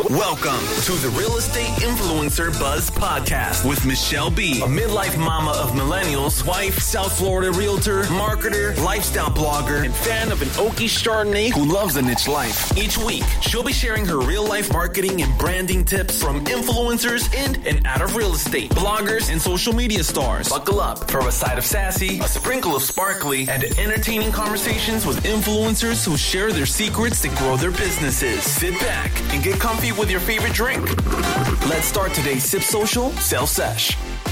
Welcome to the Real Estate Influencer Buzz Podcast with Michelle B., a midlife mama of millennials, wife, South Florida realtor, marketer, lifestyle blogger, and fan of an oaky Chardonnay who loves a niche life. Each week, she'll be sharing her real-life marketing and branding tips from influencers in and out of real estate, bloggers, and social media stars. Buckle up for a side of sassy, a sprinkle of sparkly, and entertaining conversations with influencers who share their secrets to grow their businesses. Sit back and get comfy with your favorite drink. Let's start today's Sip Social Sales Sesh.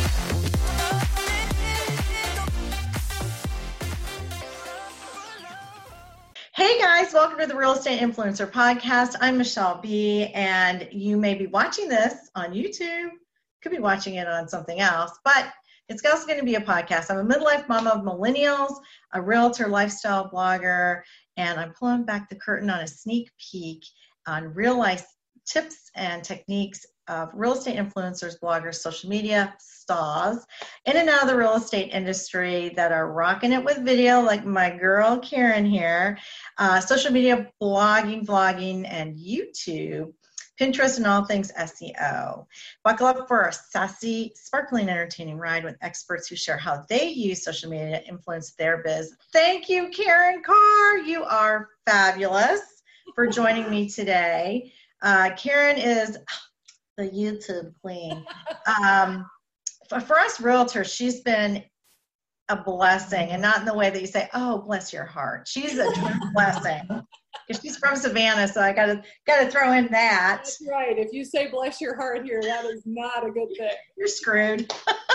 Hey guys, welcome to the Real Estate Influencer Podcast. I'm Michelle B., and you may be watching this on YouTube. Could be watching it on something else, but it's also going to be a podcast. I'm a midlife mama of millennials, a realtor, lifestyle blogger, and I'm pulling back the curtain on a sneak peek on real life tips and techniques of real estate influencers, bloggers, social media stars in and out of the real estate industry that are rocking it with video, like my girl Karen here, social media, blogging, vlogging, and YouTube, Pinterest, and all things SEO. Buckle up for a sassy, sparkling, entertaining ride with experts who share how they use social media to influence their biz. Thank you, Karen Carr. You are fabulous for joining me today. Karen is the YouTube queen. For us realtors, she's been a blessing, and not in the way that you say, oh, bless your heart. She's a true blessing. Because she's from Savannah, so I gotta throw in that. That's right. If you say bless your heart here, that is not a good thing. You're screwed.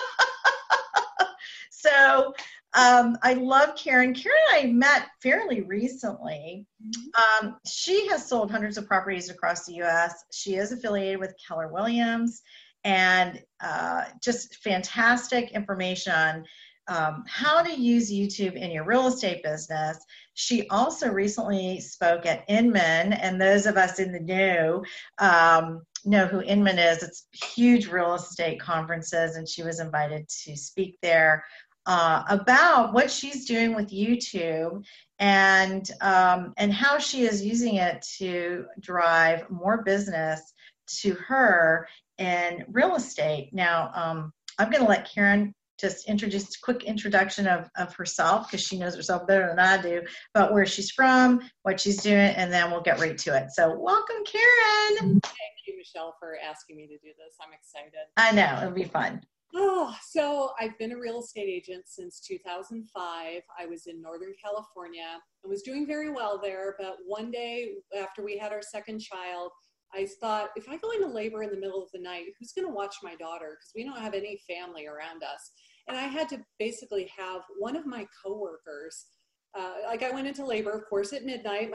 So I love Karen. Karen and I met fairly recently. She has sold hundreds of properties across the U.S. She is affiliated with Keller Williams, and just fantastic information on how to use YouTube in your real estate business. She also recently spoke at Inman, and those of us in the know who Inman is. It's huge real estate conferences, and she was invited to speak there about what she's doing with YouTube and how she is using it to drive more business to her in real estate. Now, I'm going to let Karen just introduce a quick introduction of herself, because she knows herself better than I do, about where she's from, what she's doing, and then we'll get right to it. So welcome, Karen. Thank you, Michelle, for asking me to do this. I'm excited. I know, it'll be fun. Oh, so I've been a real estate agent since 2005. I was in Northern California and was doing very well there. But one day after we had our second child, I thought, if I go into labor in the middle of the night, who's going to watch my daughter? Because we don't have any family around us. And I had to basically have one of my coworkers, I went into labor, of course, at midnight.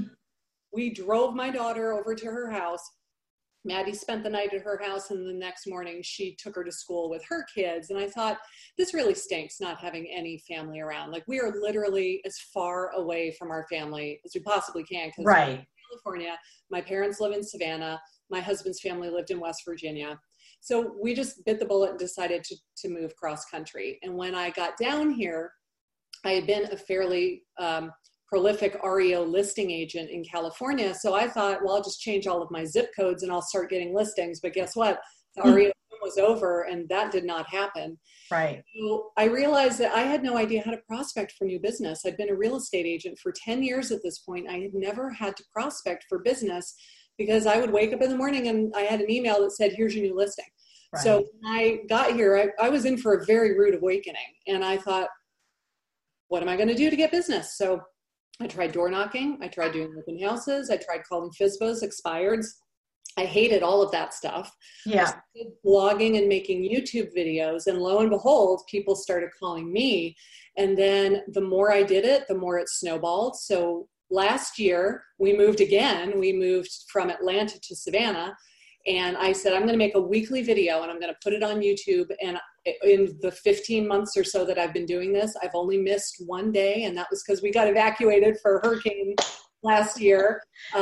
We drove my daughter over to her house. Maddie spent the night at her house, and the next morning she took her to school with her kids. And I thought, this really stinks not having any family around. Like, we are literally as far away from our family as we possibly can. Right. I'm in California. My parents live in Savannah. My husband's family lived in West Virginia. So we just bit the bullet and decided to move cross country. And when I got down here, I had been a fairly prolific REO listing agent in California. So I thought, well, I'll just change all of my zip codes and I'll start getting listings. But guess what? The REO was over, and that did not happen. Right. So I realized that I had no idea how to prospect for new business. I'd been a real estate agent for 10 years at this point. I had never had to prospect for business, because I would wake up in the morning and I had an email that said, here's your new listing. Right. So when I got here, I was in for a very rude awakening. And I thought, what am I going to do to get business? So I tried door knocking. I tried doing open houses. I tried calling FSBOs, expireds. I hated all of that stuff. Yeah. I started blogging and making YouTube videos, and lo and behold, people started calling me. And then the more I did it, the more it snowballed. So last year we moved again. We moved from Atlanta to Savannah, and I said, I'm going to make a weekly video and I'm going to put it on YouTube. And in the 15 months or so that I've been doing this, I've only missed one day. And that was because we got evacuated for a hurricane last year.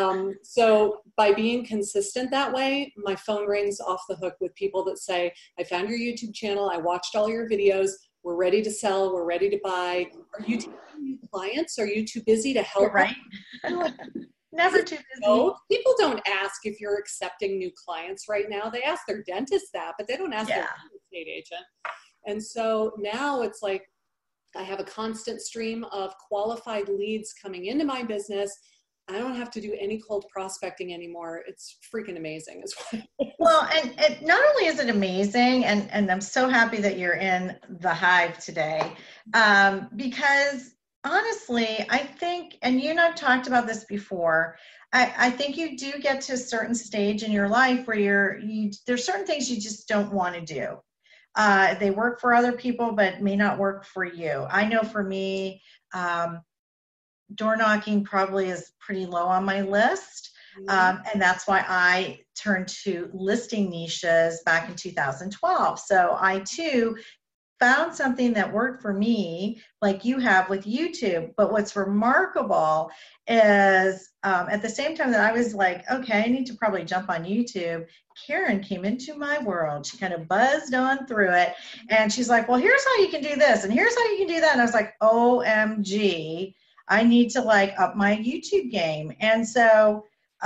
So by being consistent that way, my phone rings off the hook with people that say, I found your YouTube channel. I watched all your videos. We're ready to sell. We're ready to buy. Are you taking new clients? Are you too busy to help? Right. Never too busy. No, people don't ask if you're accepting new clients right now. They ask their dentist that, but they don't ask their real estate agent. And so now it's like I have a constant stream of qualified leads coming into my business. I don't have to do any cold prospecting anymore. It's freaking amazing. Well, and not only is it amazing, and I'm so happy that you're in the Hive today, because honestly, I think, and you and I've talked about this before, I think you do get to a certain stage in your life where there's certain things you just don't want to do. They work for other people, but may not work for you. I know for me, door knocking probably is pretty low on my list. And that's why I turned to listing niches back in 2012. So I too found something that worked for me, like you have with YouTube. But what's remarkable is at the same time that I was like, okay, I need to probably jump on YouTube, Karen came into my world. She kind of buzzed on through it. And she's like, well, here's how you can do this. And here's how you can do that. And I was like, OMG, I need to like up my YouTube game. And so,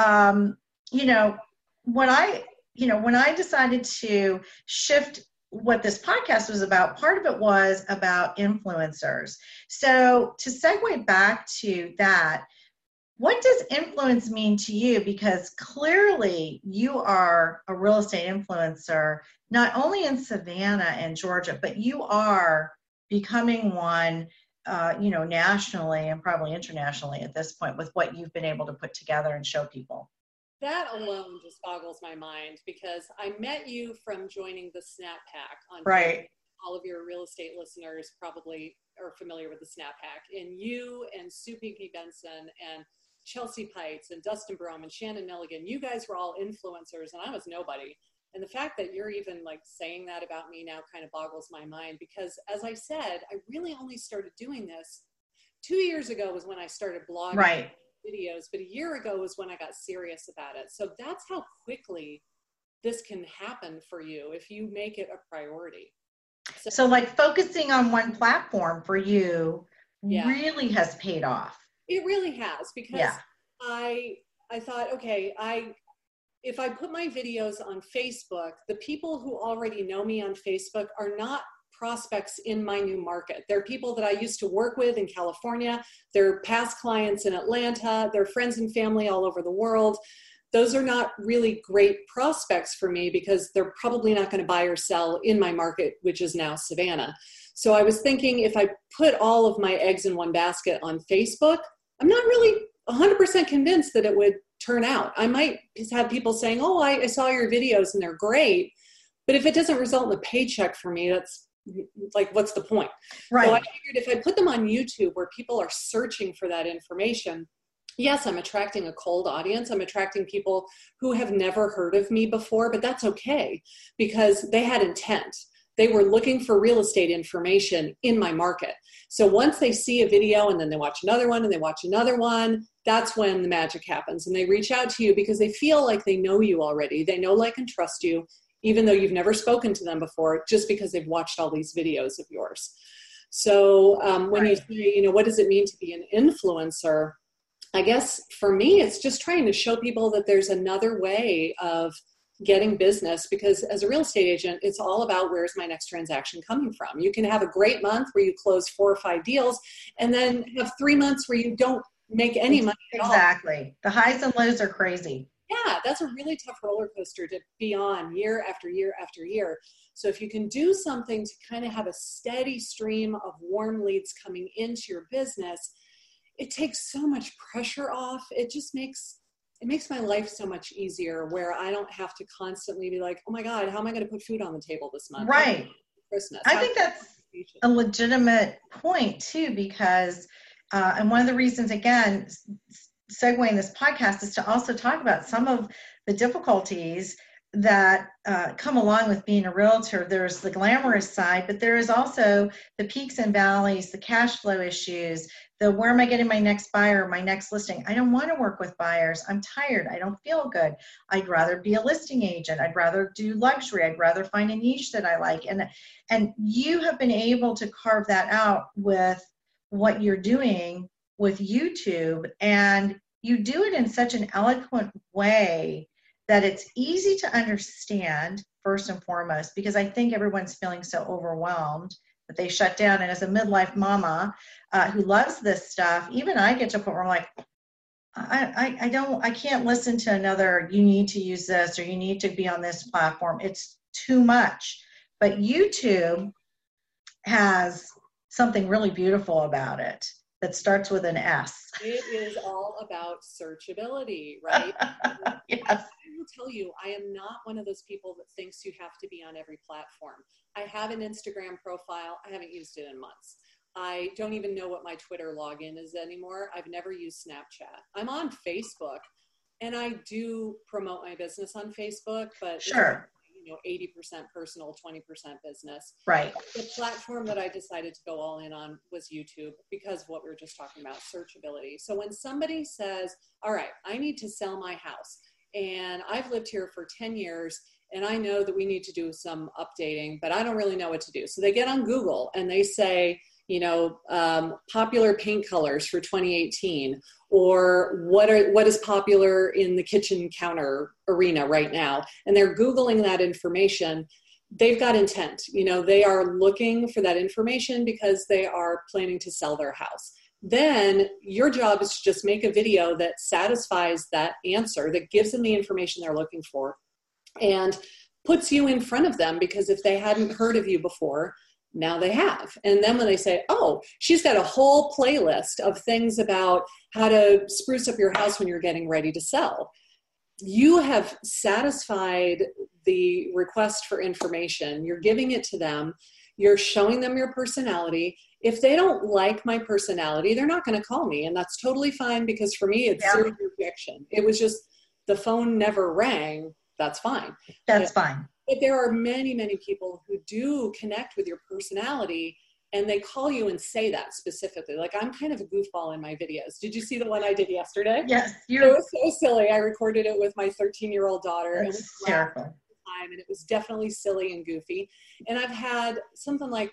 when I decided to shift what this podcast was about, part of it was about influencers. So to segue back to that, what does influence mean to you? Because clearly you are a real estate influencer, not only in Savannah and Georgia, but you are becoming one nationally and probably internationally at this point with what you've been able to put together and show people. That alone just boggles my mind, because I met you from joining the Snap Pack on right. All of your real estate listeners probably are familiar with the Snap Pack. And you and Sue Pinky Benson and Chelsea Pites and Dustin Brome and Shannon Milligan, you guys were all influencers and I was nobody. And the fact that you're even like saying that about me now kind of boggles my mind, because as I said, I really only started doing this 2 years ago was when I started blogging right. videos, but a year ago was when I got serious about it. So that's how quickly this can happen for you if you make it a priority. So like focusing on one platform for you really has paid off. It really has, because I thought, okay, if I put my videos on Facebook, the people who already know me on Facebook are not prospects in my new market. They're people that I used to work with in California. They're past clients in Atlanta. They're friends and family all over the world. Those are not really great prospects for me because they're probably not going to buy or sell in my market, which is now Savannah. So I was thinking if I put all of my eggs in one basket on Facebook, I'm not really 100% convinced that it would turn out. I might have people saying, oh, I saw your videos and they're great. But if it doesn't result in a paycheck for me, that's like, what's the point? Right. So I figured if I put them on YouTube where people are searching for that information, yes, I'm attracting a cold audience. I'm attracting people who have never heard of me before, but that's okay because they had intent. They were looking for real estate information in my market. So once they see a video and then they watch another one and they watch another one, that's when the magic happens. And they reach out to you because they feel like they know you already. They know, like, and trust you, even though you've never spoken to them before, just because they've watched all these videos of yours. So when you say, what does it mean to be an influencer? I guess for me, it's just trying to show people that there's another way of getting business, because as a real estate agent, it's all about where's my next transaction coming from. You can have a great month where you close 4 or 5 deals and then have 3 months where you don't make any money at all. Exactly. The highs and lows are crazy. Yeah, that's a really tough roller coaster to be on year after year after year. So if you can do something to kind of have a steady stream of warm leads coming into your business, it takes so much pressure off. It just makes my life so much easier, where I don't have to constantly be like, oh my God, how am I going to put food on the table this month? Right. Christmas. I think that's a legitimate point too, because, and one of the reasons, again, segueing this podcast is to also talk about some of the difficulties that come along with being a realtor. There's the glamorous side, but there is also the peaks and valleys, the cash flow issues, the where am I getting my next buyer, my next listing? I don't want to work with buyers. I'm tired. I don't feel good. I'd rather be a listing agent. I'd rather do luxury. I'd rather find a niche that I like. And you have been able to carve that out with what you're doing with YouTube. And you do it in such an eloquent way that it's easy to understand, first and foremost, because I think everyone's feeling so overwhelmed that they shut down. And as a midlife mama who loves this stuff, even I get to a point where I'm like, I can't listen to another, you need to use this or you need to be on this platform. It's too much. But YouTube has something really beautiful about it that starts with an S. It is all about searchability, right? Yes. I will tell you, I am not one of those people that thinks you have to be on every platform. I have an Instagram profile. I haven't used it in months. I don't even know what my Twitter login is anymore. I've never used Snapchat. I'm on Facebook, and I do promote my business on Facebook, but sure, 80% personal, 20% business. Right. The platform that I decided to go all in on was YouTube because of what we were just talking about, searchability. So when somebody says, all right, I need to sell my house, and I've lived here for 10 years, and I know that we need to do some updating, but I don't really know what to do. So they get on Google and they say, popular paint colors for 2018, or what is popular in the kitchen counter arena right now. And they're Googling that information. They've got intent. They are looking for that information because they are planning to sell their house. Then your job is to just make a video that satisfies that answer, that gives them the information they're looking for, and puts you in front of them, because if they hadn't heard of you before, now they have. And then when they say, oh, she's got a whole playlist of things about how to spruce up your house when you're getting ready to sell, you have satisfied the request for information. You're giving it to them. You're showing them your personality. If they don't like my personality, they're not going to call me. And that's totally fine, because for me, it's zero rejection. It was just the phone never rang. That's fine. That's fine. But there are many, many people who do connect with your personality, and they call you and say that specifically. Like, I'm kind of a goofball in my videos. Did you see the one I did yesterday? Yes. It was so silly. I recorded it with my 13-year-old daughter. That's hysterical. And it was definitely silly and goofy. And I've had something like,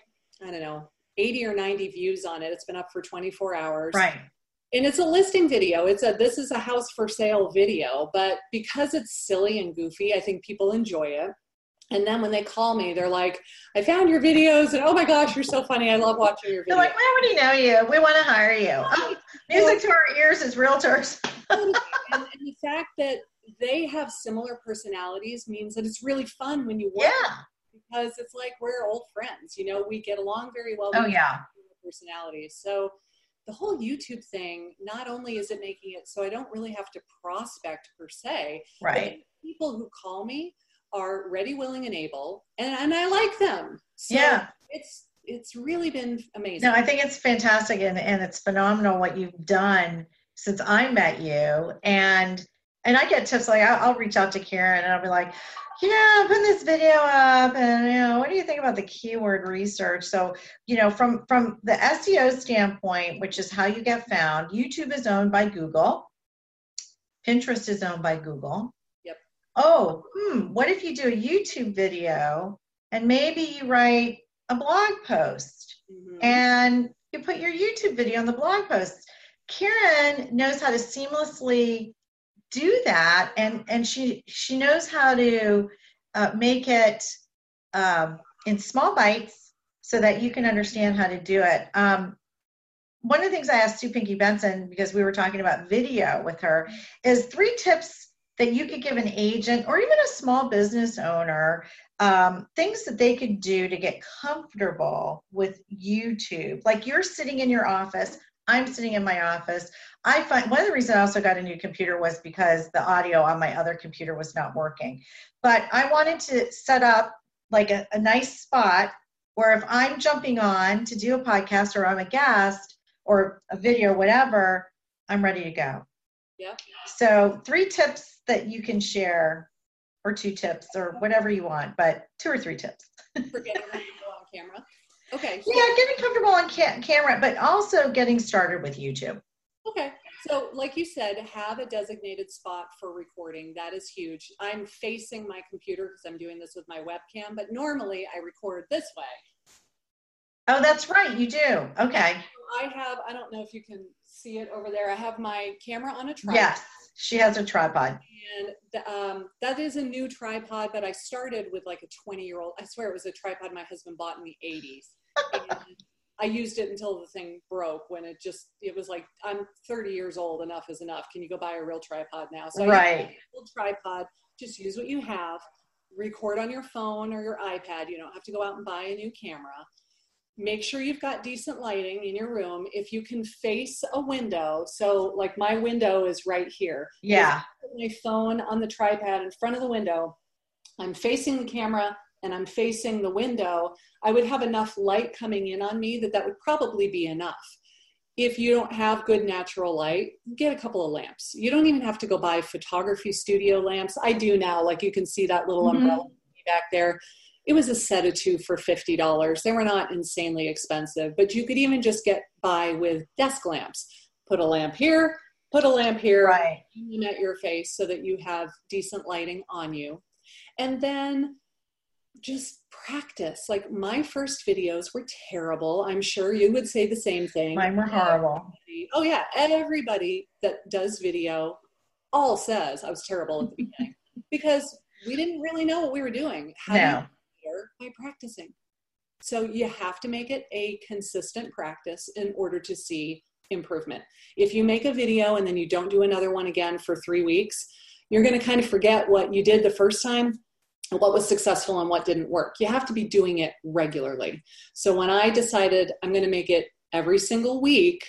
80 or 90 views on it. It's been up for 24 hours. Right. And it's a listing video. This is a house for sale video, but because it's silly and goofy, I think people enjoy it. And then when they call me, they're like, I found your videos, and oh my gosh, you're so funny. I love watching your videos. They're like, we already know you. We want to hire you. Music to our ears as realtors. and the fact that they have similar personalities means that it's really fun when you work. Yeah. Because it's like we're old friends. We get along very well. Oh, yeah. Personalities. So the whole YouTube thing, not only is it making it so I don't really have to prospect per se, right? People who call me are ready, willing, and able, and I like them. So yeah. It's really been amazing. No, I think it's fantastic, and it's phenomenal what you've done since I met you. And I get tips like I'll reach out to Karen and I'll be like, I'm putting this video up, and what do you think about the keyword research? So, from the SEO standpoint, which is how you get found, YouTube is owned by Google. Pinterest is owned by Google. Yep. Oh, what if you do a YouTube video and maybe you write a blog post and you put your YouTube video on the blog post? Karen knows how to seamlessly do that, and she knows how to make it in small bites so that you can understand how to do it. One of the things I asked Sue Pinky Benson, because we were talking about video with her, is 3 tips that you could give an agent or even a small business owner, things that they could do to get comfortable with YouTube. Like, you're sitting in your office, I'm sitting in my office. I find one of the reasons I also got a new computer was because the audio on my other computer was not working. But I wanted to set up like a nice spot where if I'm jumping on to do a podcast or I'm a guest or a video, whatever, I'm ready to go. Yeah. So 3 tips that you can share, or 2 tips or whatever you want, but 2 or 3 tips. For getting comfortable on camera. Okay. Yeah, getting comfortable on camera, but also getting started with YouTube. Okay. So like you said, have a designated spot for recording. That is huge. I'm facing my computer because I'm doing this with my webcam, but normally I record this way. Oh, that's right. You do. Okay. I don't know if you can see it over there. I have my camera on a tripod. Yes, she has a tripod. And that is a new tripod, but I started with like a 20-year-old. I swear it was a tripod my husband bought in the 80s. And I used it until the thing broke when it was like, I'm 30 years old, enough is enough. Can you go buy a real tripod now? So I use a old tripod, just use what you have, record on your phone or your iPad. You don't have to go out and buy a new camera. Make sure you've got decent lighting in your room. If you can face a window, so like my window is right here. Yeah. Put my phone on the tripod in front of the window. I'm facing the camera and I'm facing the window. I would have enough light coming in on me that would probably be enough. If you don't have good natural light, get a couple of lamps. You don't even have to go buy photography studio lamps. I do now, like you can see that little umbrella back there. It was a set of two for $50. They were not insanely expensive, but you could even just get by with desk lamps. Put a lamp here, put a lamp here, right, at your face so that you have decent lighting on you. And then just practice. Like my first videos were terrible. I'm sure you would say the same thing. Mine were horrible. Oh yeah. Everybody that does video all says I was terrible at the beginning because we didn't really know what we were doing. By practicing. So you have to make it a consistent practice in order to see improvement. If you make a video and then you don't do another one again for 3 weeks, you're going to kind of forget what you did the first time, what was successful and what didn't work. You have to be doing it regularly. So when I decided I'm going to make it every single week,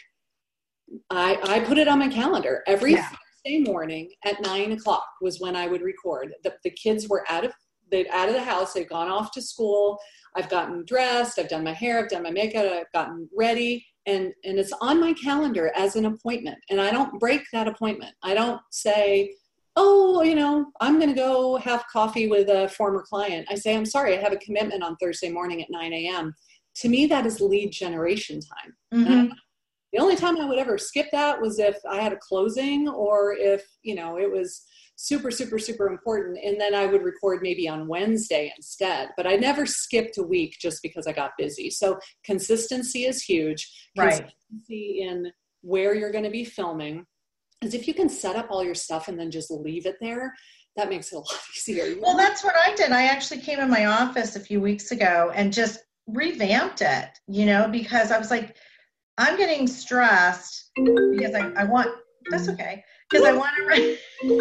I put it on my calendar. Every Thursday morning at 9:00 was when I would record. The kids were out of the house. They've gone off to school. I've gotten dressed. I've done my hair. I've done my makeup. I've gotten ready. And it's on my calendar as an appointment. And I don't break that appointment. I don't say, oh, I'm going to go have coffee with a former client. I say, I'm sorry, I have a commitment on Thursday morning at 9 a.m. To me, that is lead generation time. Mm-hmm. The only time I would ever skip that was if I had a closing or if, it was super, super, super important. And then I would record maybe on Wednesday instead, but I never skipped a week just because I got busy. So consistency is huge. Consistency in where you're going to be filming. Because if you can set up all your stuff and then just leave it there, that makes it a lot easier. Well, that's what I did. I actually came in my office a few weeks ago and just revamped it, because I was like, I'm getting stressed because I want, that's okay. Because I want to,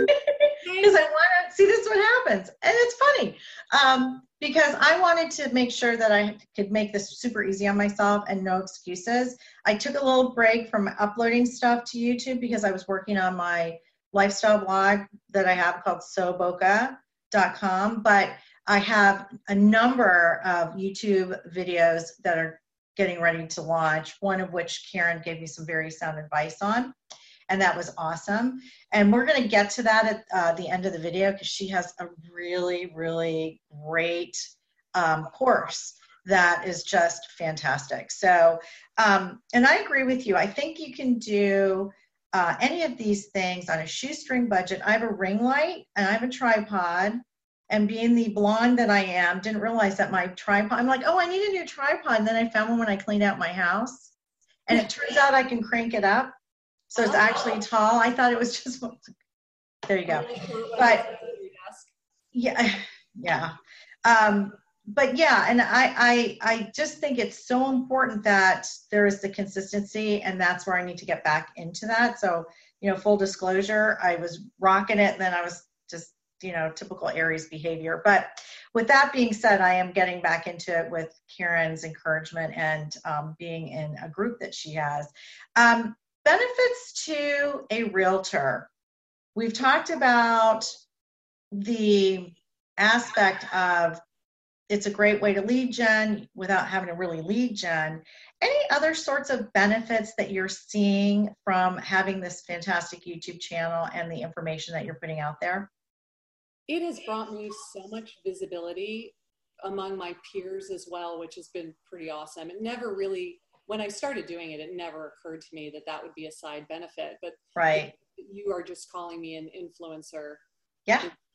see, this is what happens. And it's funny because I wanted to make sure that I could make this super easy on myself and no excuses. I took a little break from uploading stuff to YouTube because I was working on my lifestyle blog that I have called soboca.com. But I have a number of YouTube videos that are getting ready to launch, one of which Karen gave me some very sound advice on. And that was awesome. And we're going to get to that at the end of the video because she has a really, really great course that is just fantastic. So, and I agree with you. I think you can do any of these things on a shoestring budget. I have a ring light and I have a tripod. And being the blonde that I am, didn't realize that my tripod, I'm like, oh, I need a new tripod. And then I found one when I cleaned out my house. And it turns out I can crank it up. So it's actually tall. I thought it was just, there you go. But yeah. But yeah, and I just think it's so important that there is the consistency, and that's where I need to get back into that. So, full disclosure, I was rocking it, and then I was just, typical Aries behavior. But with that being said, I am getting back into it with Karen's encouragement and being in a group that she has. Benefits to a realtor. We've talked about the aspect of it's a great way to lead gen without having to really lead gen. Any other sorts of benefits that you're seeing from having this fantastic YouTube channel and the information that you're putting out there? It has brought me so much visibility among my peers as well, which has been pretty awesome. It never really, when I started doing it, it never occurred to me that would be a side benefit. But right, you are just calling me an influencer. Yeah.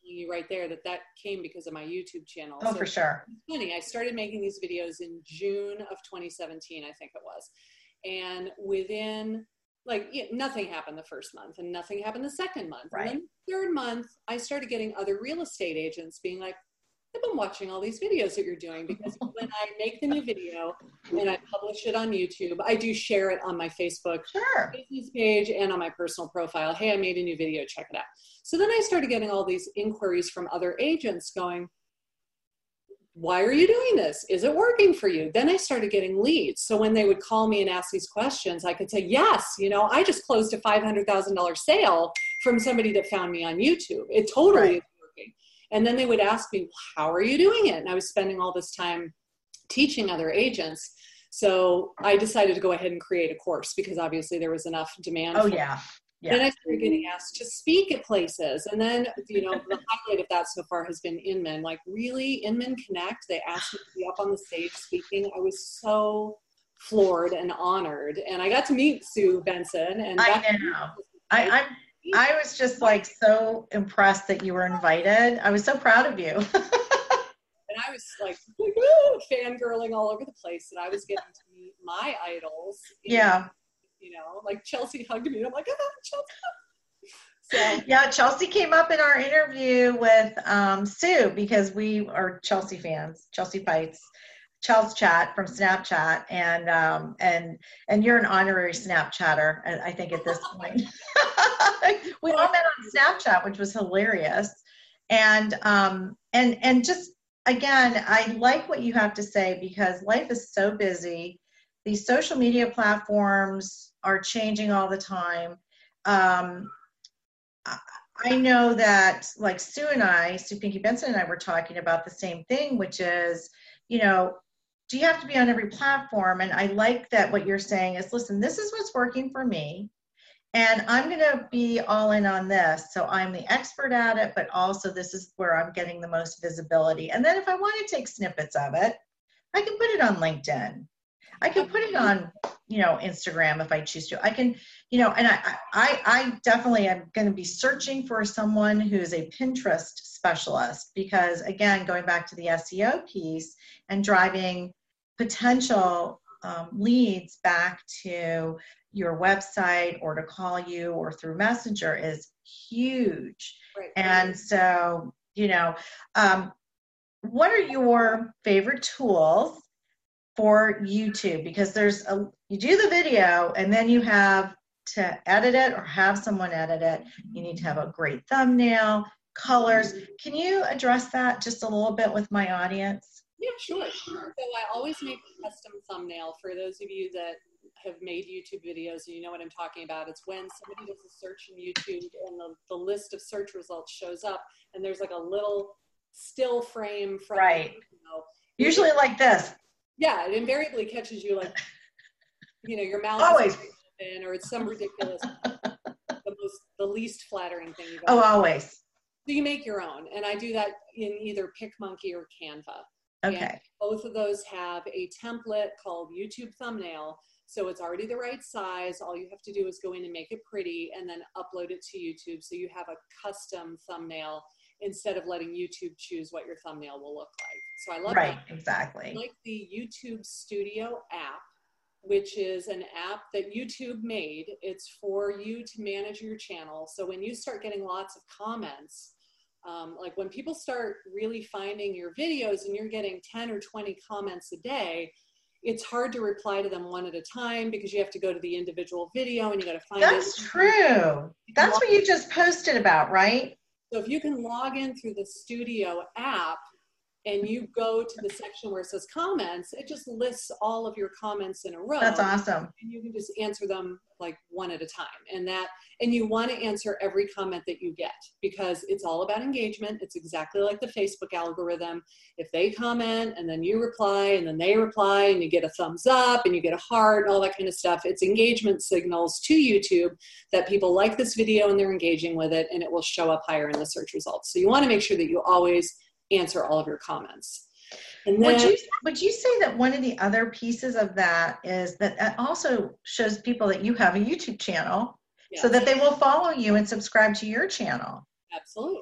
you right there that came because of my YouTube channel. Oh, so for sure. It's funny. I started making these videos in June of 2017, I think it was. And within nothing happened the first month and nothing happened the second month. Right. And then the third month, I started getting other real estate agents being like, I've been watching all these videos that you're doing, because when I make the new video and I publish it on YouTube, I do share it on my Facebook business page and on my personal profile. Hey, I made a new video, check it out. So then I started getting all these inquiries from other agents going, why are you doing this? Is it working for you? Then I started getting leads. So when they would call me and ask these questions, I could say, yes, I just closed a $500,000 sale from somebody that found me on YouTube. It totally is working. And then they would ask me, how are you doing it? And I was spending all this time teaching other agents. So I decided to go ahead and create a course, because obviously there was enough demand. Oh, yeah. Then I started getting asked to speak at places. And then, the highlight of that so far has been Inman. Like, really, Inman Connect, they asked me to be up on the stage speaking. I was so floored and honored. And I got to meet Sue Benson. And I know. I was just like so impressed that you were invited. I was so proud of you. And I was like fangirling all over the place that I was getting to meet my idols. Yeah. Like Chelsea hugged me and I'm like, Chelsea. So yeah, Chelsea came up in our interview with Sue, because we are Chelsea fans, Chelsea Fights, Chelsea Chat from Snapchat, and you're an honorary Snapchatter, I think, at this point. We all met on Snapchat, which was hilarious. And just, again, I like what you have to say, because life is so busy. These social media platforms are changing all the time. I know that, like, Sue Pinky Benson and I were talking about the same thing, which is, do you have to be on every platform? And I like that what you're saying is, listen, this is what's working for me, and I'm going to be all in on this. So I'm the expert at it, but also this is where I'm getting the most visibility. And then if I want to take snippets of it, I can put it on LinkedIn. I can put it on, Instagram if I choose to. I can, and I definitely am going to be searching for someone who's a Pinterest specialist, because, again, going back to the SEO piece and driving potential leads back to your website or to call you or through Messenger is huge. Right. And so, what are your favorite tools for YouTube? Because you do the video and then you have to edit it or have someone edit it. You need to have a great thumbnail, colors. Can you address that just a little bit with my audience? Yeah, sure. So I always make a custom thumbnail. For those of you that have made YouTube videos, and you know what I'm talking about, it's when somebody does a search in YouTube and the list of search results shows up, and there's like a little still frame from usually like this. Yeah, it invariably catches you like, your mouth always is open, or it's some ridiculous, the least flattering thing you've ever done. Always. So you make your own, and I do that in either PicMonkey or Canva. Okay. And both of those have a template called YouTube Thumbnail, so it's already the right size. All you have to do is go in and make it pretty, and then upload it to YouTube, so you have a custom thumbnail instead of letting YouTube choose what your thumbnail will look like. So I love that. Exactly. I like the YouTube Studio app, which is an app that YouTube made. It's for you to manage your channel. So when you start getting lots of comments, like when people start really finding your videos and you're getting 10 or 20 comments a day, it's hard to reply to them one at a time, because you have to go to the individual video and you got to find it. That's true. That's what you just posted about, right? So if you can log in through the Studio app and you go to the section where it says comments, it just lists all of your comments in a row. That's awesome. And you can just answer them like one at a time. And you want to answer every comment that you get, because it's all about engagement. It's exactly like the Facebook algorithm. If they comment and then you reply and then they reply and you get a thumbs up and you get a heart and all that kind of stuff, it's engagement signals to YouTube that people like this video and they're engaging with it, and it will show up higher in the search results. So you want to make sure that you always answer all of your comments. And then, would you say that one of the other pieces of that is that also shows people that you have a YouTube channel, so that they will follow you and subscribe to your channel? Absolutely.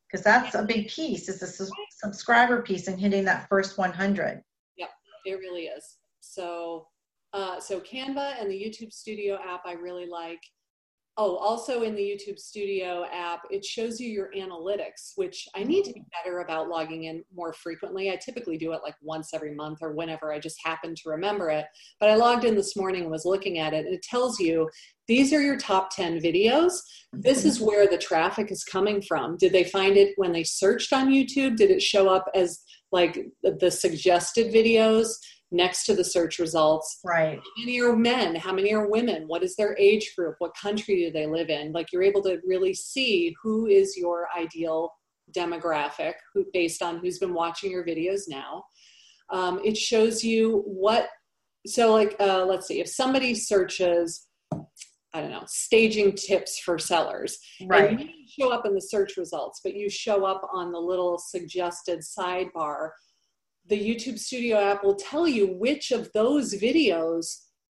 Because that's a big piece, is the subscriber piece and hitting that first 100. Yep, it really is. So, so Canva and the YouTube Studio app I really like. Oh, also in the YouTube Studio app, it shows you your analytics, which I need to be better about logging in more frequently. I typically do it like once every month or whenever I just happen to remember it. But I logged in this morning and was looking at it, and it tells you, these are your top 10 videos. This is where the traffic is coming from. Did they find it when they searched on YouTube? Did it show up as like the suggested videos next to the search results? Right. How many are men? How many are women? What is their age group? What country do they live in? Like, you're able to really see who is your ideal demographic based on who's been watching your videos now. It shows you what, so like, let's see, if somebody searches, I don't know, staging tips for sellers. Right. And you don't show up in the search results, but you show up on the little suggested sidebar. The YouTube Studio app will tell you which of those videos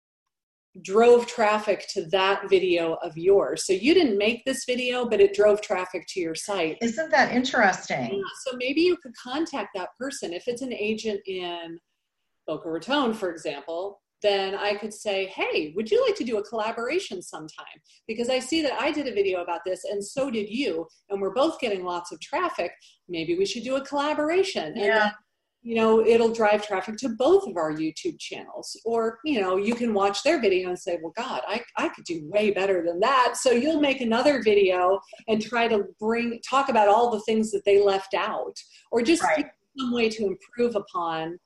drove traffic to that video of yours. So you didn't make this video, but it drove traffic to your site. Isn't that interesting? Yeah, so maybe you could contact that person. If it's an agent in Boca Raton, for example, then I could say, hey, would you like to do a collaboration sometime? Because I see that I did a video about this and so did you, and we're both getting lots of traffic. Maybe we should do a collaboration. And yeah. then, you know, it'll drive traffic to both of our YouTube channels. Or, you know, you can watch their video and say, well, God, I could do way better than that. So you'll make another video and try to talk about all the things that they left out, or just Right. some way to improve upon,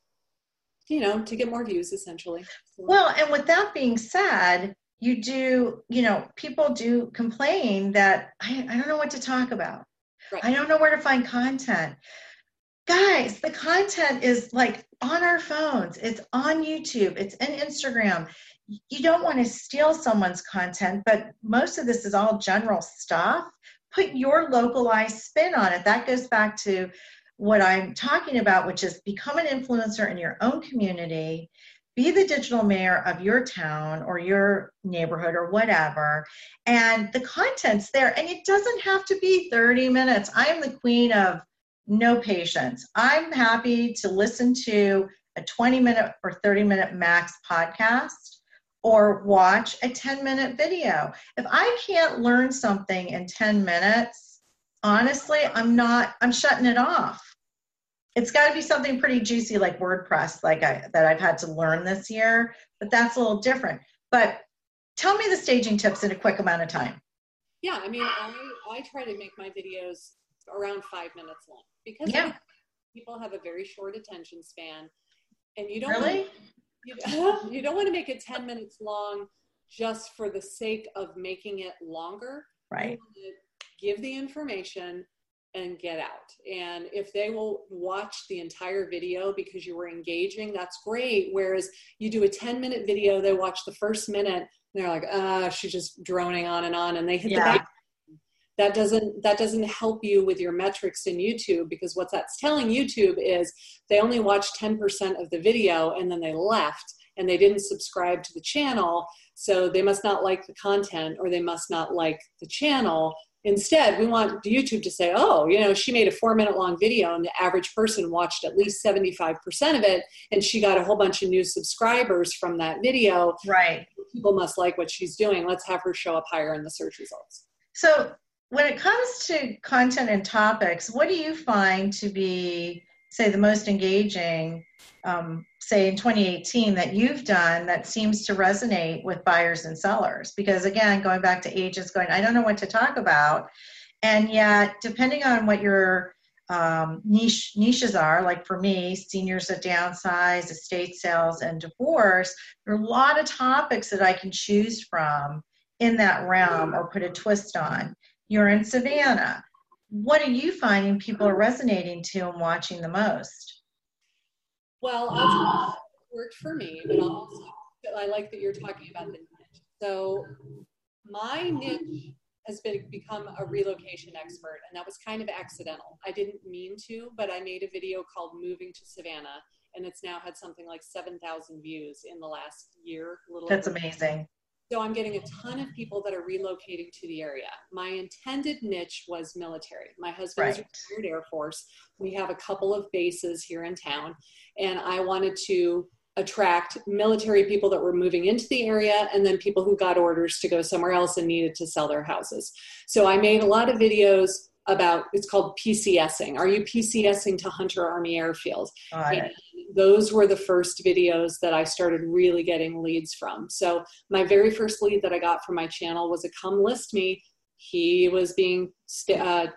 you know, to get more views, essentially. Well, and with that being said, you do, you know, people do complain that I don't know what to talk about. Right. I don't know where to find content. Guys, the content is like on our phones. It's on YouTube. It's in Instagram. You don't want to steal someone's content, but most of this is all general stuff. Put your localized spin on it. That goes back to what I'm talking about, which is become an influencer in your own community, be the digital mayor of your town or your neighborhood or whatever, and the content's there. And it doesn't have to be 30 minutes. I am the queen of no patience. I'm happy to listen to a 20-minute or 30-minute max podcast or watch a 10-minute video. If I can't learn something in 10 minutes, honestly, I'm shutting it off. It's got to be something pretty juicy like WordPress, that I've had to learn this year, but that's a little different. But tell me the staging tips in a quick amount of time. Yeah, I mean, I try to make my videos around 5 minutes long because people have a very short attention span, and you don't really you don't want to make it 10 minutes long just for the sake of making it longer. Right. You want to give the information and get out. And if they will watch the entire video because you were engaging, that's great. Whereas you do a 10-minute video, they watch the first minute and they're like, she's just droning on, and they hit the back. That doesn't help you with your metrics in YouTube, because what that's telling YouTube is they only watched 10% of the video and then they left and they didn't subscribe to the channel. So they must not like the content, or they must not like the channel. Instead, we want YouTube to say, oh, you know, she made a 4-minute long video and the average person watched at least 75% of it, and she got a whole bunch of new subscribers from that video. Right. People must like what she's doing. Let's have her show up higher in the search results. So when it comes to content and topics, what do you find to be, say, the most engaging, say in 2018 that you've done that seems to resonate with buyers and sellers? Because again, going back to agents going, I don't know what to talk about. And yet, depending on what your niches are, like for me, seniors that downsize, estate sales, and divorce, there are a lot of topics that I can choose from in that realm or put a twist on. You're in Savannah. What are you finding people are resonating to and watching the most? Well, I'll tell you what worked for me, but I like that you're talking about the niche. So my niche has become a relocation expert, and that was kind of accidental. I didn't mean to, but I made a video called Moving to Savannah, and it's now had something like 7,000 views in the last year. That's amazing. So I'm getting a ton of people that are relocating to the area. My intended niche was military. My husband is retired Air Force. We have a couple of bases here in town, and I wanted to attract military people that were moving into the area, and then people who got orders to go somewhere else and needed to sell their houses. So I made a lot of videos about, it's called PCSing. Are you PCSing to Hunter Army Airfield? And those were the first videos that I started really getting leads from. So my very first lead that I got from my channel was a come list me. He was being stationed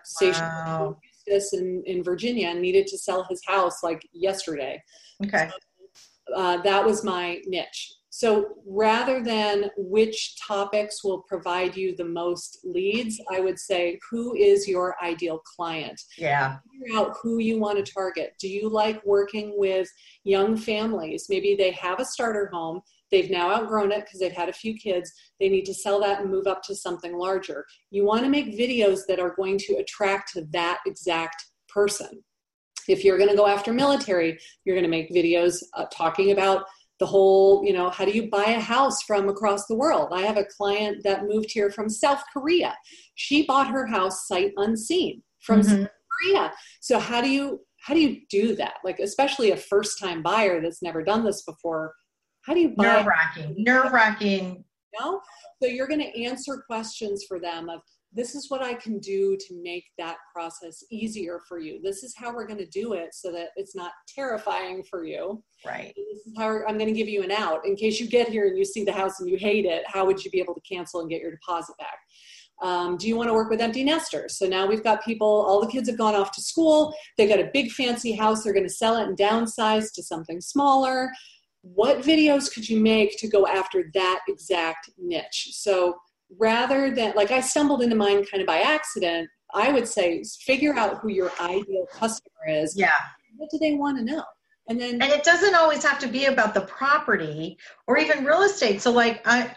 in Virginia and needed to sell his house like yesterday. Okay. So, that was my niche. So rather than which topics will provide you the most leads, I would say, who is your ideal client? Yeah. Figure out who you want to target. Do you like working with young families? Maybe they have a starter home. They've now outgrown it because they've had a few kids. They need to sell that and move up to something larger. You want to make videos that are going to attract to that exact person. If you're going to go after military, you're going to make videos talking about the whole, how do you buy a house from across the world? I have a client that moved here from South Korea. She bought her house sight unseen from South Korea. So how do you do that? Like, especially a first time buyer that's never done this before. How do you buy? Nerve-wracking. So you're going to answer questions for them of, this is what I can do to make that process easier for you. This is how we're going to do it so that it's not terrifying for you. Right. And this is how I'm going to give you an out. In case you get here and you see the house and you hate it, how would you be able to cancel and get your deposit back? Do you want to work with empty nesters? So now we've got people, all the kids have gone off to school. They got a big fancy house. They're going to sell it and downsize to something smaller. What videos could you make to go after that exact niche? So rather than, like, I stumbled into mine kind of by accident, I would say figure out who your ideal customer is. Yeah. What do they want to know? And it doesn't always have to be about the property or even real estate. So like, I'm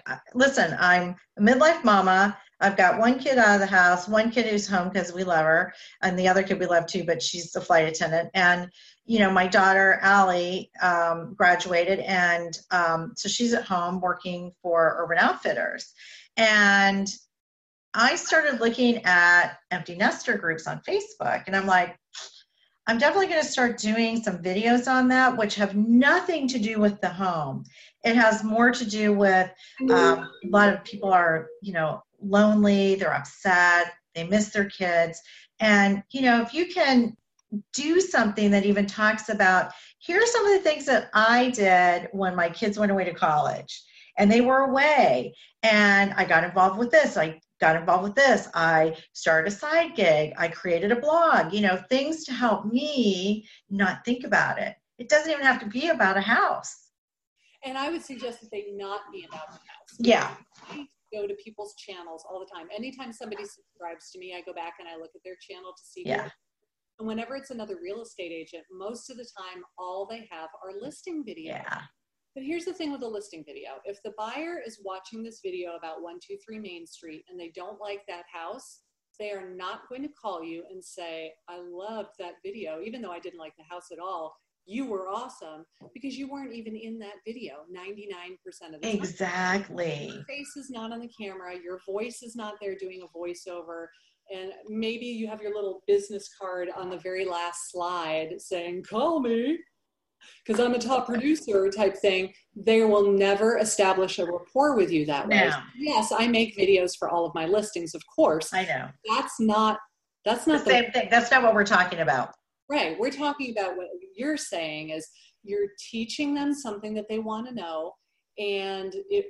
a midlife mama. I've got one kid out of the house, one kid who's home because we love her, and the other kid we love too, but she's a flight attendant. And, my daughter, Allie, graduated, and so she's at home working for Urban Outfitters. And I started looking at empty nester groups on Facebook, and I'm like, I'm definitely going to start doing some videos on that, which have nothing to do with the home. It has more to do with a lot of people are, lonely, they're upset, they miss their kids. And, if you can do something that even talks about, here's some of the things that I did when my kids went away to college and they were away, and I got involved with this. I started a side gig. I created a blog, things to help me not think about it. It doesn't even have to be about a house. And I would suggest that they not be about the house. Yeah. I go to people's channels all the time. Anytime somebody subscribes to me, I go back and I look at their channel to see. Yeah. And whenever it's another real estate agent, most of the time, all they have are listing videos. Yeah. But here's the thing with a listing video. If the buyer is watching this video about 123 Main Street and they don't like that house, they are not going to call you and say, I loved that video, even though I didn't like the house at all. You were awesome, because you weren't even in that video 99% of the time. Exactly. Your face is not on the camera. Your voice is not there doing a voiceover. And maybe you have your little business card on the very last slide saying, call me, because I'm a top producer type thing. They will never establish a rapport with you that way. No. Yes, I make videos for all of my listings, of course. I know. That's not the same thing. That's not what we're talking about. Right. We're talking about what you're saying is you're teaching them something that they want to know. And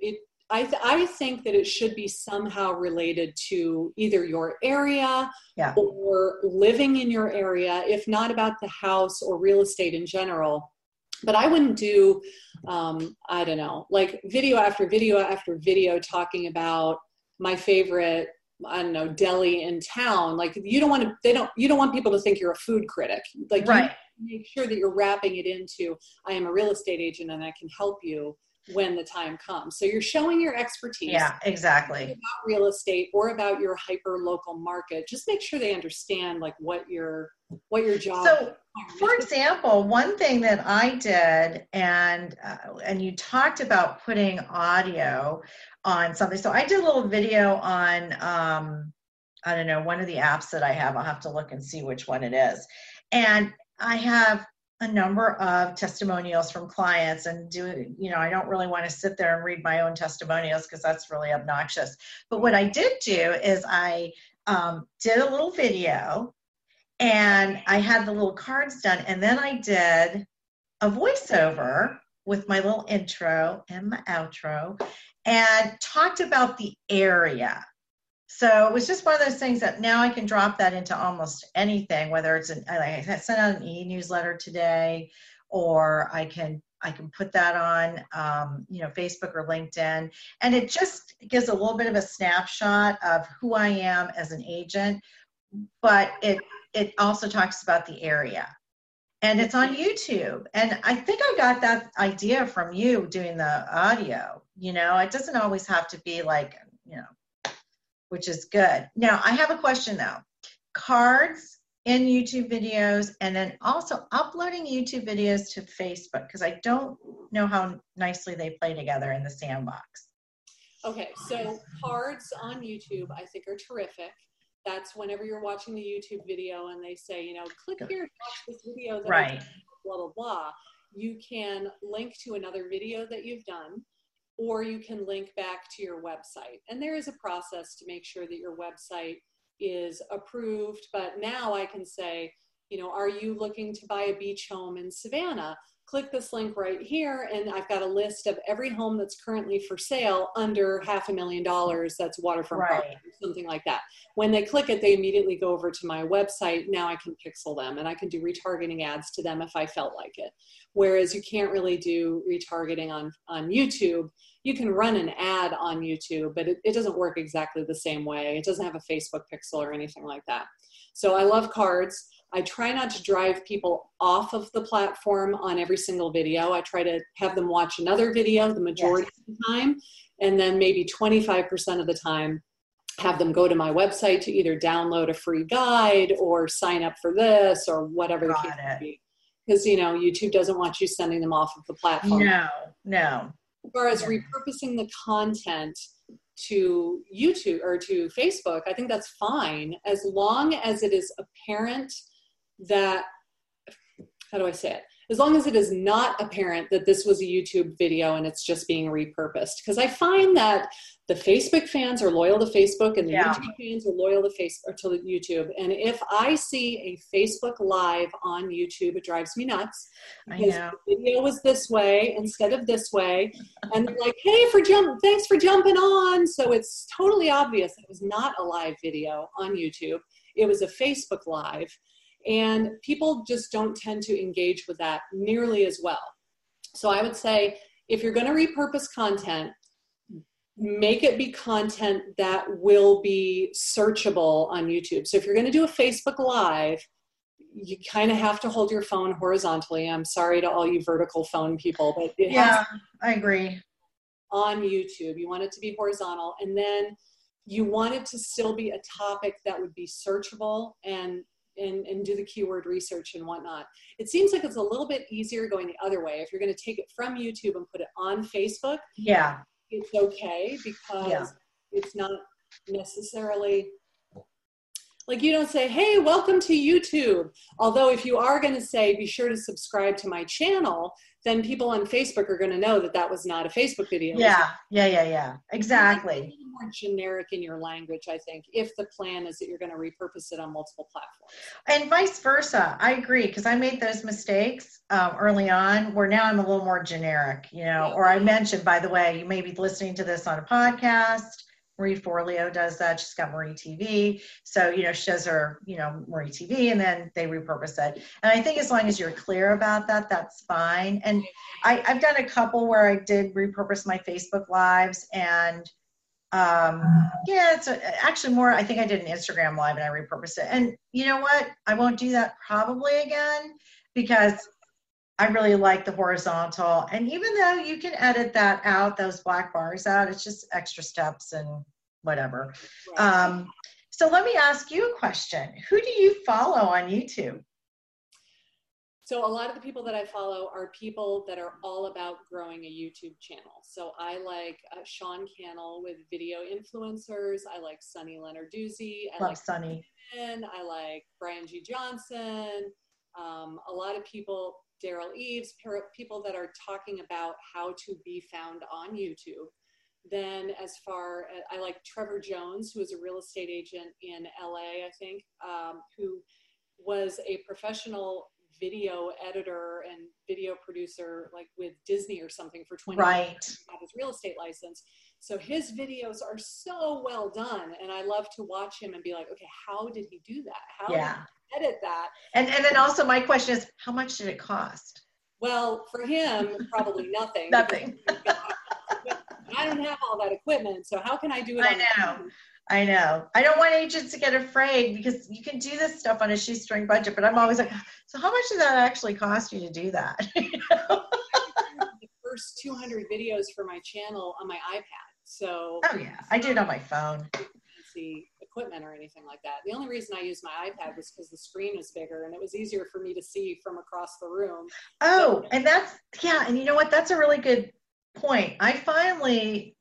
I think that it should be somehow related to either your area or living in your area, if not about the house or real estate in general. But I wouldn't do, I don't know, like video after video after video talking about my favorite, I don't know, deli in town. Like you don't want people to think you're a food critic. Like right. You make sure that you're wrapping it into, I am a real estate agent and I can help you when the time comes. So you're showing your expertise. Yeah, exactly. About real estate or about your hyper local market. Just make sure they understand like what your job. So, for example, one thing that I did, and you talked about putting audio. on something. So I did a little video on, I don't know, one of the apps that I have. I'll have to look and see which one it is. And I have a number of testimonials from clients, and I don't really want to sit there and read my own testimonials because that's really obnoxious. But what I did do is I did a little video, and I had the little cards done, and then I did a voiceover with my little intro and my outro and talked about the area. So it was just one of those things that now I can drop that into almost anything, whether it's I sent out an e-newsletter today, or I can put that on, Facebook or LinkedIn. And it just gives a little bit of a snapshot of who I am as an agent, but it also talks about the area. And it's on YouTube. And I think I got that idea from you doing the audio. It doesn't always have to be like, which is good. Now, I have a question though. Cards in YouTube videos, and then also uploading YouTube videos to Facebook, because I don't know how nicely they play together in the sandbox. Okay, so cards on YouTube I think are terrific. That's whenever you're watching the YouTube video and they say, click here to watch this video, that right, blah, blah, blah. You can link to another video that you've done, or you can link back to your website. And there is a process to make sure that your website is approved. But now I can say, are you looking to buy a beach home in Savannah? Click this link right here, and I've got a list of every home that's currently for sale under $500,000 that's waterfront property, something like that. When they click it, they immediately go over to my website. Now I can pixel them, and I can do retargeting ads to them if I felt like it. Whereas you can't really do retargeting on YouTube. You can run an ad on YouTube, but it doesn't work exactly the same way. It doesn't have a Facebook pixel or anything like that. So I love cards. I try not to drive people off of the platform on every single video. I try to have them watch another video the majority of the time, and then maybe 25% of the time have them go to my website to either download a free guide or sign up for this or whatever the case may be. Because, YouTube doesn't want you sending them off of the platform. No. As far as repurposing the content to YouTube or to Facebook, I think that's fine, as long as it is apparent that, how do I say it? As long as it is not apparent that this was a YouTube video and it's just being repurposed. Because I find that the Facebook fans are loyal to Facebook and the YouTube fans are loyal to YouTube. And if I see a Facebook Live on YouTube, it drives me nuts. Because the video was this way instead of this way. And they're like, hey, thanks for jumping on. So it's totally obvious it was not a live video on YouTube. It was a Facebook Live. And people just don't tend to engage with that nearly as well. So I would say, if you're going to repurpose content, make it be content that will be searchable on YouTube. So if you're going to do a Facebook Live, you kind of have to hold your phone horizontally. I'm sorry to all you vertical phone people, but it has I agree. On YouTube, you want it to be horizontal, and then you want it to still be a topic that would be searchable and do the keyword research and whatnot. It seems like it's a little bit easier going the other way. If you're going to take it from YouTube and put it on Facebook, it's okay, because it's not necessarily like, you don't say, hey, welcome to YouTube. Although if you are going to say, be sure to subscribe to my channel, then people on Facebook are going to know that that was not a Facebook video. Exactly. It's a little more generic in your language, I think, if the plan is that you're going to repurpose it on multiple platforms. And vice versa. I agree, because I made those mistakes early on, where now I'm a little more generic, or I mentioned, by the way, you may be listening to this on a podcast. Marie Forleo does that. She's got Marie TV. So, she does her, Marie TV, and then they repurpose it. And I think as long as you're clear about that, that's fine. And I've done a couple where I did repurpose my Facebook Lives, and it's actually more, I think I did an Instagram Live and I repurposed it. And you know what? I won't do that probably again, because I really like the horizontal. And even though you can edit that out, those black bars out, it's just extra steps and whatever. Right. So let me ask you a question. Who do you follow on YouTube? So a lot of the people that I follow are people that are all about growing a YouTube channel. So I like Sean Cannell with video influencers. I like Sunny Lenarduzzi. I Love like Sunny. I like Brian G. Johnson. A lot of people, Daryl Eves, people that are talking about how to be found on YouTube. Then as far as, I like Trevor Jones, who is a real estate agent in LA, I think, who was a professional video editor and video producer, like with Disney or something for 20 Right. years, had his real estate license. So his videos are so well done. And I love to watch him and be like, okay, how did he do that? How did he edit that? And then also my question is, how much did it cost? Well, for him, probably nothing. Nothing. I don't have all that equipment, so how can I do it? I know. I don't want agents to get afraid because you can do this stuff on a shoestring budget, but I'm always like, so how much did that actually cost you to do that? The first 200 videos for my channel on my iPad. So I do it on my phone. Fancy equipment or anything like that. The only reason I used my iPad was because the screen was bigger and it was easier for me to see from across the room. And and you know what? That's a really good point. I finally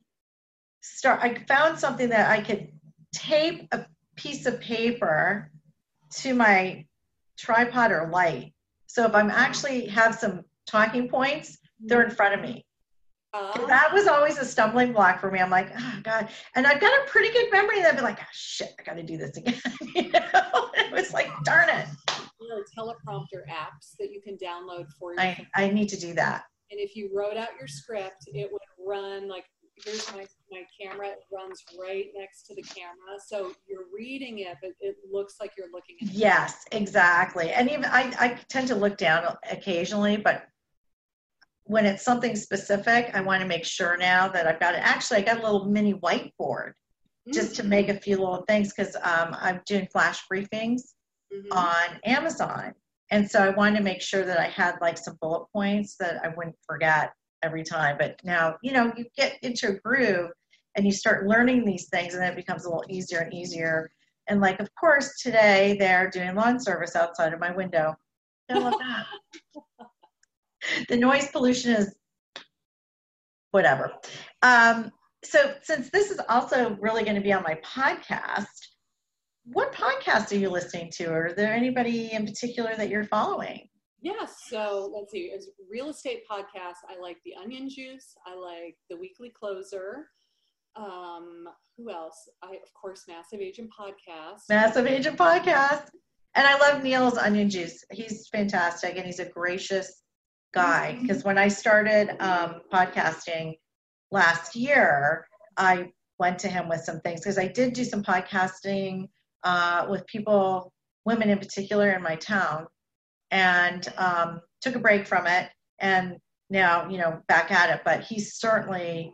I found something that I could tape a piece of paper to my tripod or light. So if I'm actually have some talking points, they're in front of me. That was always a stumbling block for me. I'm like, oh God. And I've got a pretty good memory that I'd be like, oh shit, I got to do this again. It was like, darn it. There are teleprompter apps that you can download for you. I need to do that. And if you wrote out your script, it would run like, here's my camera, it runs right next to the camera. So you're reading it, but it looks like you're looking at it. Yes, exactly. And even I tend to look down occasionally, but when it's something specific, I want to make sure now that I've got it. Actually, I got a little mini whiteboard just to make a few little things because I'm doing flash briefings on Amazon. And so I wanted to make sure that I had like some bullet points that I wouldn't forget every time. But now, you get into a groove and you start learning these things and then it becomes a little easier and easier. And like, of course, today they're doing lawn service outside of my window. I love that. The noise pollution is whatever. So since this is also really going to be on my podcast, what podcast are you listening to? Are there anybody in particular that you're following? Yes. So let's see. As real estate podcasts, I like The Onion Juice. I like The Weekly Closer. Who else? Of course, Massive Agent Podcast. Massive Agent Podcast. And I love Neil's Onion Juice. He's fantastic and he's a gracious guy. Because when I started podcasting last year, I went to him with some things because I did do some podcasting with people, women in particular in my town, and took a break from it. And now, back at it. But he's certainly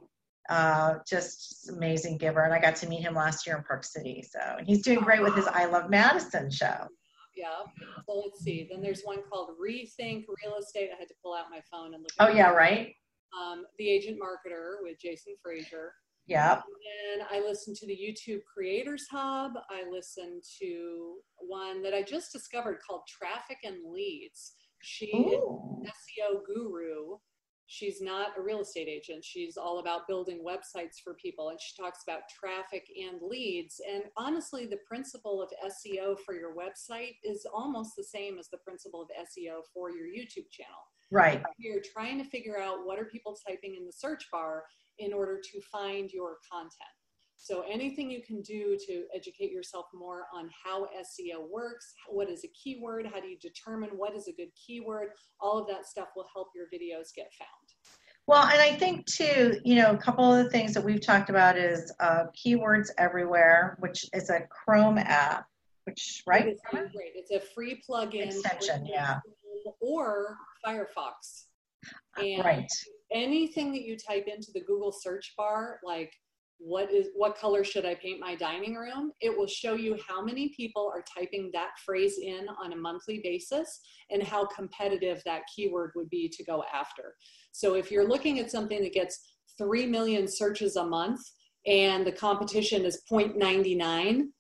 just an amazing giver. And I got to meet him last year in Park City. So he's doing great with his I Love Madison show. Yeah. So let's see. Then there's one called Rethink Real Estate. I had to pull out my phone and look at it. Right. The Agent Marketer with Jason Frazier. Yeah. And I listen to the YouTube Creators Hub. I listen to one that I just discovered called Traffic and Leads. She is an SEO guru. She's not a real estate agent. She's all about building websites for people. And she talks about traffic and leads. And honestly, the principle of SEO for your website is almost the same as the principle of SEO for your YouTube channel. Right. You're trying to figure out what are people typing in the search bar in order to find your content. So anything you can do to educate yourself more on how SEO works, what is a keyword, how do you determine what is a good keyword, all of that stuff will help your videos get found. Well, and I think too, a couple of the things that we've talked about is Keywords Everywhere, which is a Chrome app, right? It's great. It's a free plugin. Extension, or Firefox. And right. Anything that you type into the Google search bar, like what color should I paint my dining room? It will show you how many people are typing that phrase in on a monthly basis and how competitive that keyword would be to go after. So if you're looking at something that gets 3 million searches a month and the competition is 0.99,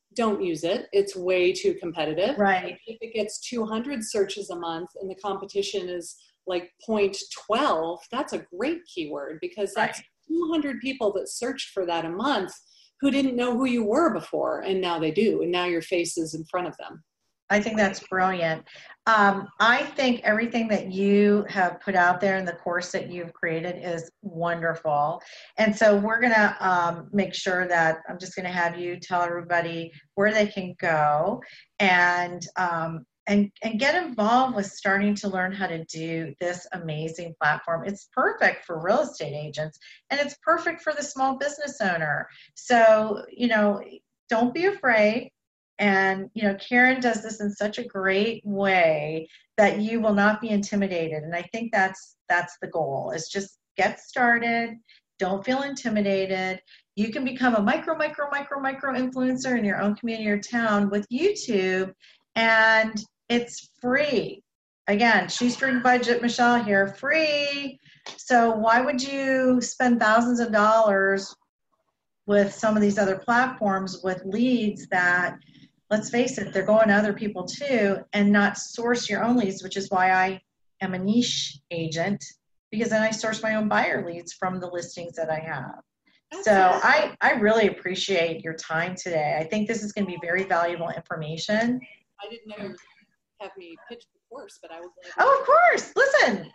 don't use it. It's way too competitive. Right. If it gets 200 searches a month and the competition is like 0.12, that's a great keyword, because that's 200 people that searched for that a month who didn't know who you were before, and now they do, and now your face is in front of them. I think that's brilliant. I think everything that you have put out there in the course that you've created is wonderful. And so we're going to make sure that I'm just going to have you tell everybody where they can go and get involved with starting to learn how to do this amazing platform. It's perfect for real estate agents, and it's perfect for the small business owner. So, don't be afraid. And, Karen does this in such a great way that you will not be intimidated. And I think that's the goal, is just get started. Don't feel intimidated. You can become a micro influencer in your own community or town with YouTube, and it's free. Again, shoestring budget, Michelle here, free. So why would you spend thousands of dollars with some of these other platforms with leads that, let's face it, they're going to other people too, and not source your own leads, which is why I am a niche agent, because then I source my own buyer leads from the listings that I have. So I really appreciate your time today. I think this is going to be very valuable information. I didn't know you would have me pitch the course, but I would. Oh, of course. Listen,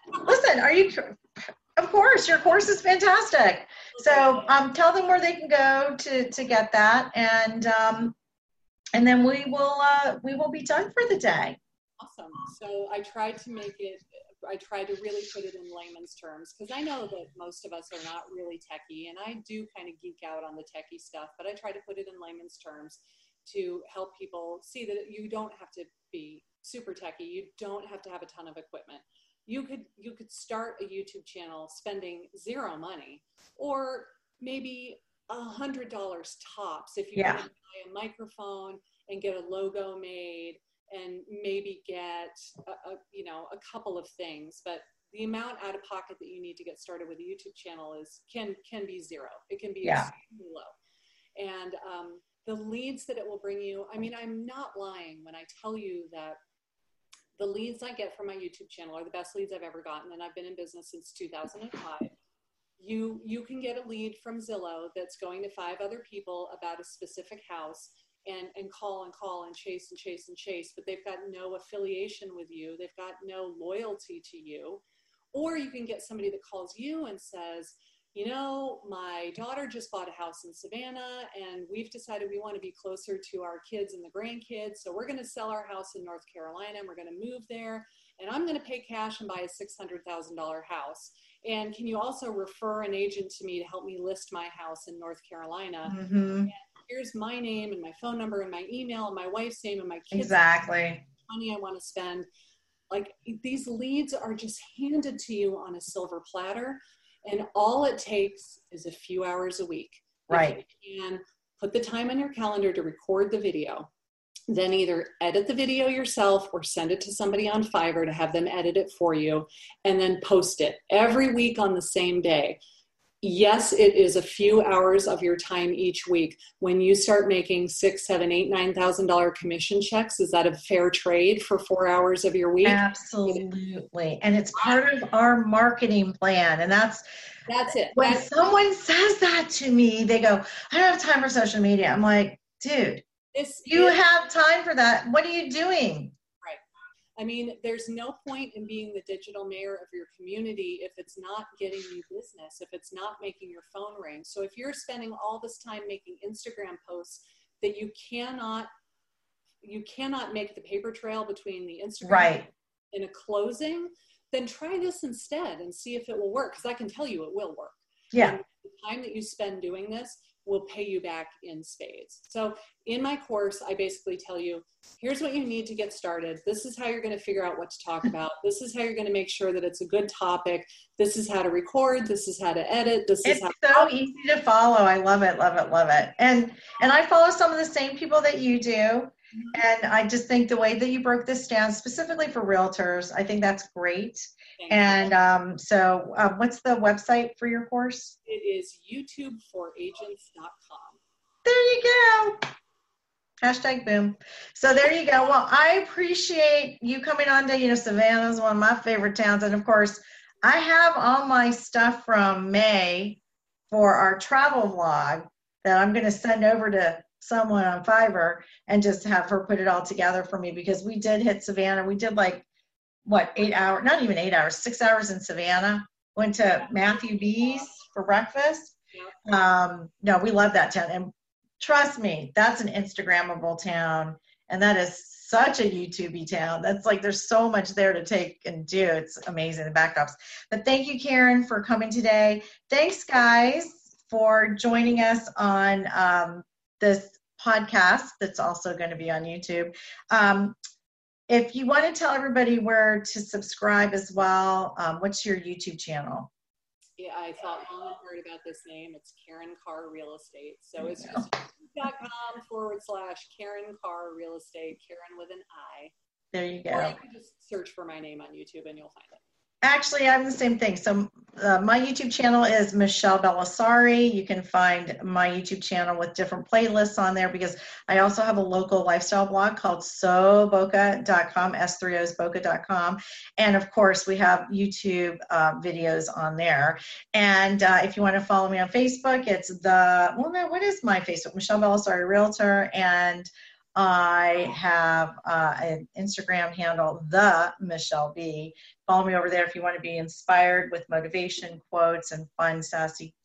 of course, your course is fantastic. So tell them where they can go to get that. And then we will be done for the day. Awesome. So I tried to really put it in layman's terms, because I know that most of us are not really techie, and I do kind of geek out on the techie stuff, but I try to put it in layman's terms to help people see that you don't have to be super techie. You don't have to have a ton of equipment. You could start a YouTube channel spending zero money, or maybe $100 tops if you want to buy a microphone and get a logo made, and maybe get a couple of things. But the amount out of pocket that you need to get started with a YouTube channel can be zero. It can be extremely low. And the leads that it will bring you, I mean, I'm not lying when I tell you that the leads I get from my YouTube channel are the best leads I've ever gotten, and I've been in business since 2005. You can get a lead from Zillow that's going to 5 other people about a specific house, and call and chase, but they've got no affiliation with you. They've got no loyalty to you. Or you can get somebody that calls you and says, my daughter just bought a house in Savannah, and we've decided we want to be closer to our kids and the grandkids. So we're going to sell our house in North Carolina, and we're going to move there, and I'm going to pay cash and buy a $600,000 house. And can you also refer an agent to me to help me list my house in North Carolina? Mm-hmm. And here's my name and my phone number and my email and my wife's name and my kids' money I want to spend. Like, these leads are just handed to you on a silver platter, and all it takes is a few hours a week. Right. If you can put the time on your calendar to record the video, then either edit the video yourself or send it to somebody on Fiverr to have them edit it for you, and then post it every week on the same day. Yes, it is a few hours of your time each week. When you start making $6,000, $7,000, $8,000, $9,000 commission checks, is that a fair trade for 4 hours of your week? Absolutely. And it's part of our marketing plan. And that's it. When someone says that to me, they go, I don't have time for social media. I'm like, dude, you have time for that. What are you doing? Right. I mean, there's no point in being the digital mayor of your community if it's not getting you business, if it's not making your phone ring. So if you're spending all this time making Instagram posts that you cannot make the paper trail between the Instagram and a closing, then try this instead and see if it will work. Because I can tell you it will work. Yeah. And the time that you spend doing this will pay you back in spades. So in my course, I basically tell you, here's what you need to get started. This is how you're going to figure out what to talk about. This is how you're going to make sure that it's a good topic. This is how to record. This is how to edit. It's so easy to follow. I love it, love it, love it. And I follow some of the same people that you do. And I just think the way that you broke this down specifically for realtors, I think that's great. So what's the website for your course? It is youtubeforagents.com. There you go. Hashtag boom. So there you go. Well, I appreciate you coming on to, Savannah is one of my favorite towns. And of course, I have all my stuff from May for our travel vlog that I'm going to send over to someone on Fiverr and just have her put it all together for me, because we did hit Savannah. We did 8 hours, not even 8 hours, 6 hours in Savannah. Went to Matthew B's for breakfast. No, we love that town. And trust me, that's an Instagrammable town. And that is such a YouTube-y town. That's there's so much there to take and do. It's amazing, the backdrops. But thank you, Karen, for coming today. Thanks, guys, for joining us on this podcast that's also going to be on YouTube. If you want to tell everybody where to subscribe as well, what's your YouTube channel? Yeah, I thought Mom heard about this name. It's Karen Carr Real Estate. So it's just youtube.com/Karen Carr Real Estate, Karen with an I. There you go. Or you can just search for my name on YouTube and you'll find it. Actually, I'm the same thing. So my YouTube channel is Michelle Belisari. You can find my YouTube channel with different playlists on there, because I also have a local lifestyle blog called SoBoca.com, S3OsBoca.com. And of course, we have YouTube videos on there. And if you want to follow me on Facebook, it's what is my Facebook? Michelle Belisari Realtor. And I have an Instagram handle, The Michelle B. Follow me over there if you want to be inspired with motivation quotes and fun, sassy,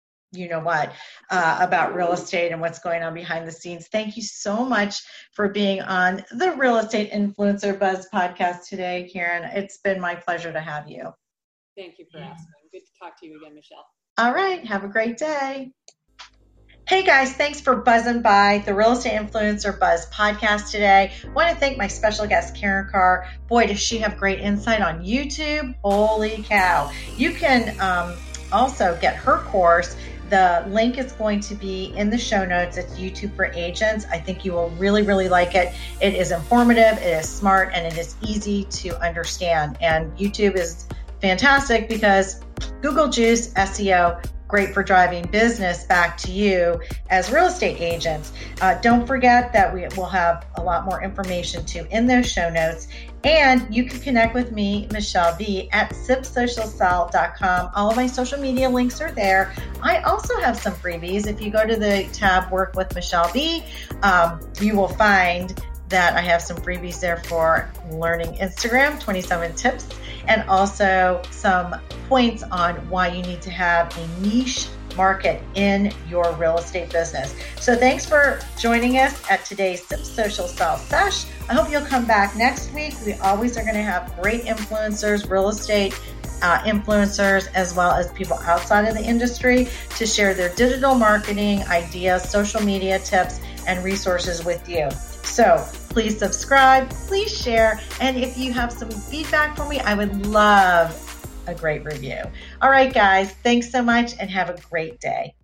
about real estate and what's going on behind the scenes. Thank you so much for being on the Real Estate Influencer Buzz podcast today, Karen. It's been my pleasure to have you. Thank you for asking. Good to talk to you again, Michelle. All right. Have a great day. Hey guys, thanks for buzzing by the Real Estate Influencer Buzz podcast today. I want to thank my special guest, Karen Carr. Boy, does she have great insight on YouTube. Holy cow. You can also get her course. The link is going to be in the show notes. It's YouTube for Agents. I think you will really, really like it. It is informative, it is smart, and it is easy to understand. And YouTube is fantastic because Google Juice, SEO, great for driving business back to you as real estate agents. Don't forget that we will have a lot more information too in those show notes. And you can connect with me, Michelle B, at sipsocialsell.com. All of my social media links are there. I also have some freebies. If you go to the tab Work with Michelle B, you will find that I have some freebies there for learning Instagram, 27 tips, and also some points on why you need to have a niche market in your real estate business. So thanks for joining us at today's Sip Social Sell Sesh. I hope you'll come back next week. We always are going to have great influencers, real estate influencers, as well as people outside of the industry to share their digital marketing ideas, social media tips, and resources with you. So please subscribe, please share, and if you have some feedback for me, I would love a great review. All right, guys, thanks so much and have a great day.